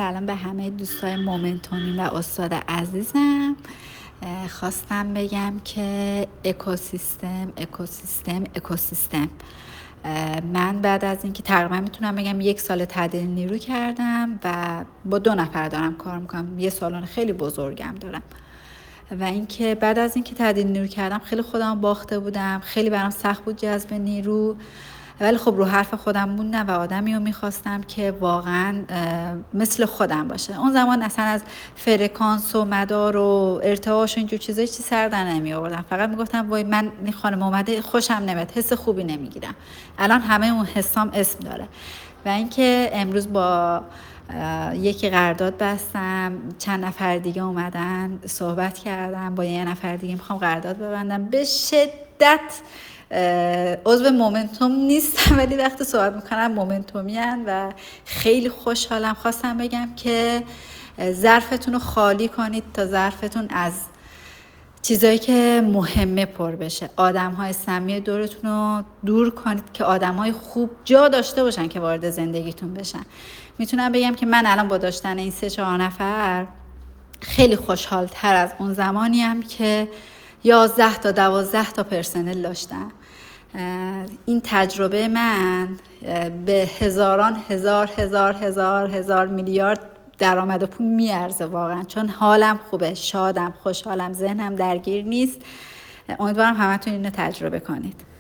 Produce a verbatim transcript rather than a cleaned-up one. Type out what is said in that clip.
سلام به همه دوستای مومنتومی و استاد عزیزم. خواستم بگم که اکوسیستم اکوسیستم اکوسیستم من بعد از اینکه تقریبا میتونم بگم یک سال تعدیل نیرو کردم و با دو نفر دارم کار میکنم. یه سالن خیلی بزرگم دارم و اینکه بعد از اینکه تعدیل نیرو کردم خیلی خودم باخته بودم، خیلی برام سخت بود جذب نیرو، ولی خب رو حرف خودم موندم و آدمی رو میخواستم که واقعا مثل خودم باشه. اون زمان اصلا از فرکانس و مدار و ارتعاش و اینجور چیزا چیزی سر در نمی آوردم، فقط میگفتم وای من این خانم اومده خوشم نمیاد، حس خوبی نمیگیرم. الان همه اون حسام اسم داره. و اینکه امروز با یکی قرارداد بستم، چند نفر دیگه اومدن صحبت کردم، با یه نفر دیگه میخوام قرارداد ببندم. به شدت عضو مومنتوم نیستم ولی وقتی صحبت میکنم مومنتومی هن و خیلی خوشحالم. خواستم بگم که ظرفتون رو خالی کنید تا ظرفتون از چیزایی که مهمه پر بشه. آدم های سمی دورتون رو دور کنید که آدم های خوب جا داشته باشن که وارد زندگیتون بشن. میتونم بگم که من الان با داشتن این سه چهار نفر خیلی خوشحال تر از اون زمانیم که یازده تا دوازده تا پرسنل داشتم. این تجربه من به هزاران هزار هزار هزار هزار میلیارد درآمد و پول میارزه واقعا، چون حالم خوبه، شادم، خوشحالم، ذهنم درگیر نیست. امیدوارم همتون اینو تجربه کنید.